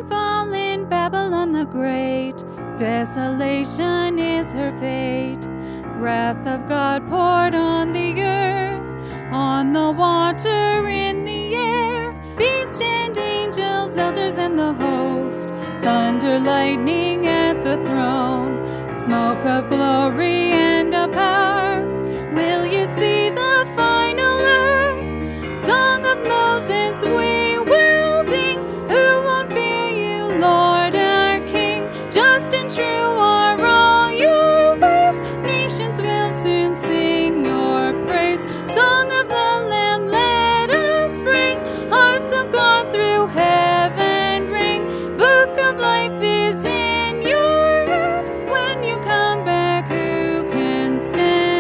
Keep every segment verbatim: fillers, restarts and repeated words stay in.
and fall in Babylon the Great. Desolation is her fate. Wrath of God poured on the earth, on the water in the air. Beast and angels, elders and the host, thunder, lightning at the throne, smoke of glory and a power. Will you see the final hour? Song of Moses we will sing. Who won't fear you, Lord our King? Just and true are all your ways. Nations will soon sing your praise. Song of the Lamb let us bring. Harps of God through heaven ring. Book of life is in your hand. When you come back, who can stand?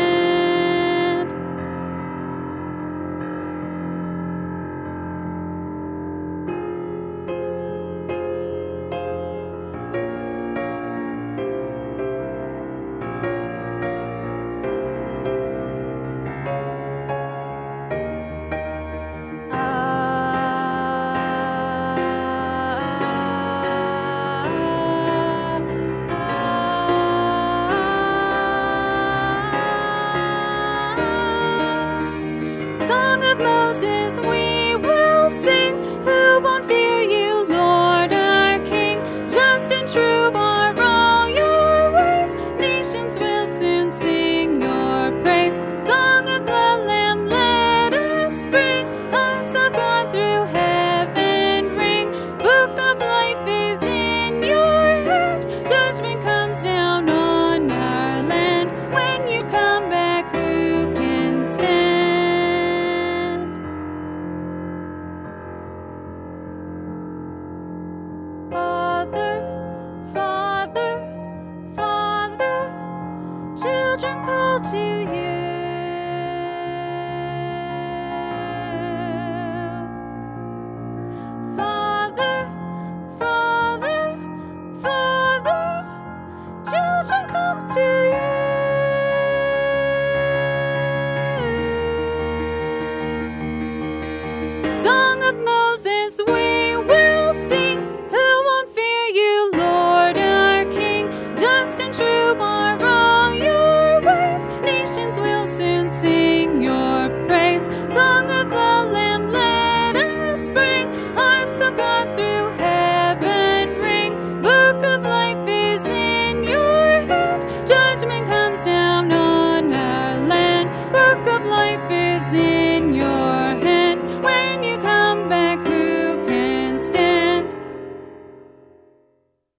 Song of Moses we will sing. Who won't fear you, Lord our King? Just and true are all your ways. Nations will soon sing your praise. Song of the Lamb let us bring. Harps of God through heaven ring. Book of life is in your hand. Judgment comes down on our land. When you come back, who can stand? Father, Father, Father, children call to you. Father, Father, Father, children come to you. Song of Moses we will sing. Who won't fear you, Lord our King? Just and true are all your ways. Nations will soon sing your praise. Song of the Lamb let us bring. Harps of God through heaven ring. Book of life is in your hand. Judgment comes down on our land. Book of life is in